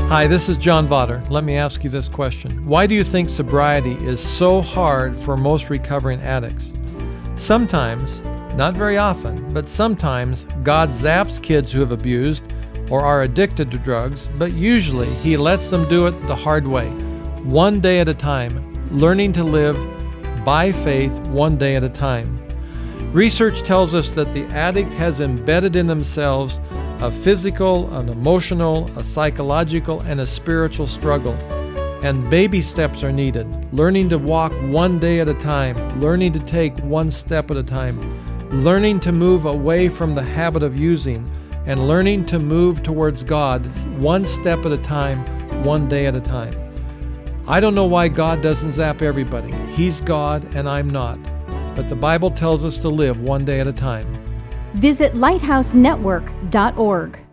Hi, this is John Vaughter. Let me ask you this question. Why do you think sobriety is so hard for most recovering addicts? Sometimes, not very often, but sometimes God zaps kids who have abused or are addicted to drugs, but usually He lets them do it the hard way, one day at a time, learning to live by faith one day at a time. Research tells us that the addict has embedded in themselves a physical, an emotional, a psychological, and a spiritual struggle. And baby steps are needed. Learning to walk one day at a time, learning to take one step at a time, learning to move away from the habit of using, and learning to move towards God one step at a time, one day at a time. I don't know why God doesn't zap everybody. He's God and I'm not. But the Bible tells us to live one day at a time. Visit lighthousenetwork.org.